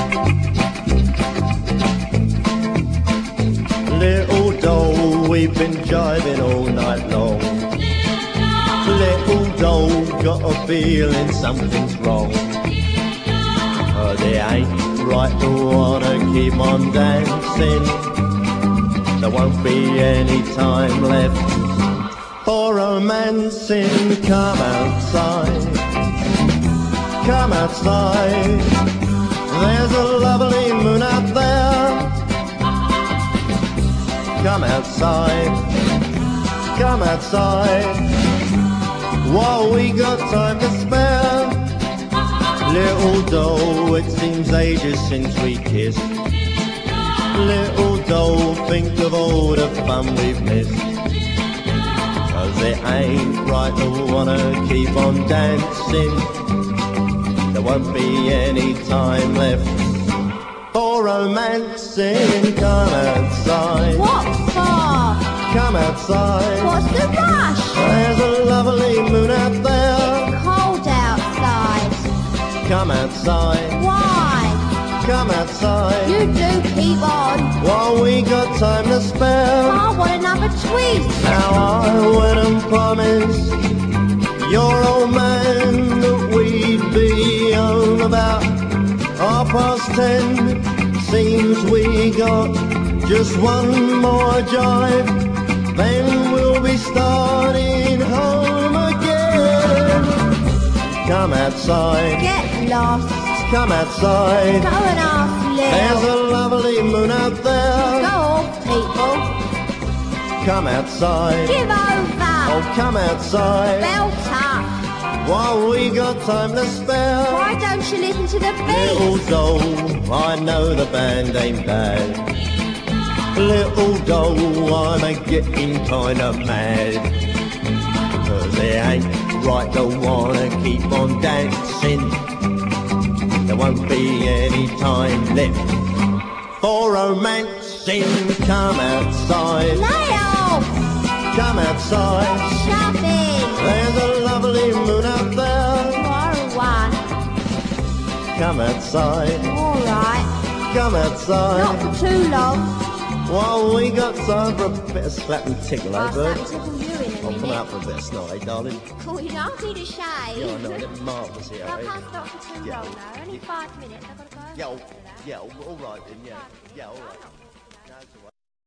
Little doll, we've been jiving all night long. Little doll, got a feeling something's wrong. But it ain't right to wanna keep on dancing. There won't be any time left for romancing. Come outside, come outside. There's a lovely moon out there. Come outside, come outside, while we got time to spare. Little doll, it seems ages since we kissed. Little doll, think of all the fun we've missed. 'Cause it ain't right to wanna keep on dancing. There won't be any time left for romancing. Come outside. What for? Come outside. What's the rush? There's a lovely moon out there. It's cold outside. Come outside. Why? Come outside. You do keep on. While we got time to spare. I want another tweet. Now I went and promised your old man that we'd be home about 10:30. Seems we got just one more drive, then we'll be starting home again. Come outside. Get lost. Come outside. Go and ask There's Lil. a lovely moon out there. Go off, people. Come outside. Give over. Oh, come outside. Belt up. While we got time to spare. Why don't you listen to the Little beat? doll, I know the band ain't bad. Little doll, I'm a getting kinda mad. 'Cause it ain't right to wanna keep on dancing. There won't be any time left for romancing. Come outside. Lay off. Come outside. Shove it. There's a lovely moon out there. Tomorrow one. Come outside. All right. Come outside. Not for too long. While we got time for a bit of slap and tickle, eh, I'll bird? slap tickle you in a I'll come minute. out for a bit of snot, eh, darling? Oh, you don't need a shave. Yeah, I know, I look marvellous here, I eh? can't stop for too Yeah. long though. Only 5 minutes. I've got to go. Yeah, all right then, yeah. Yeah, all right.